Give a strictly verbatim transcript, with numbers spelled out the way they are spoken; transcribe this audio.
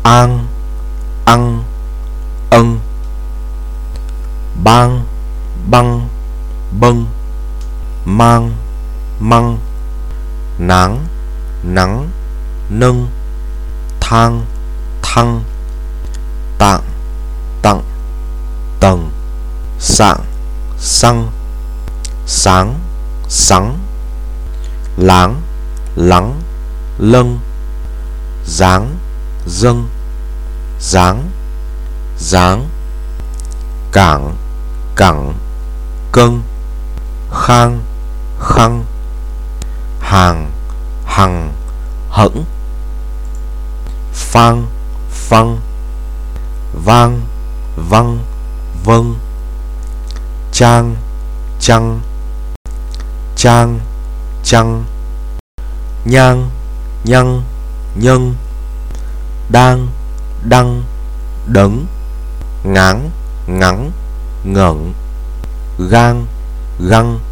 an, ăn, ân, ban, băng, bân, mang, măng, nắng, nắng, nâng, thang, thăng, tạng, tặng, tầng, sạng, xăng, sáng, sắng, láng, lắng, lâng, dáng, dâng, dáng, dáng, cảng, cẳng, cân, khang, khăng, hàng, hằng, hẫng, phang, phăng, vang, văng, vâng, trang, chăng, trang, chăng, nhang, nhăng, nhân, đang, đăng, đấng, ngán, ngắn, ngẩn, gan, găng,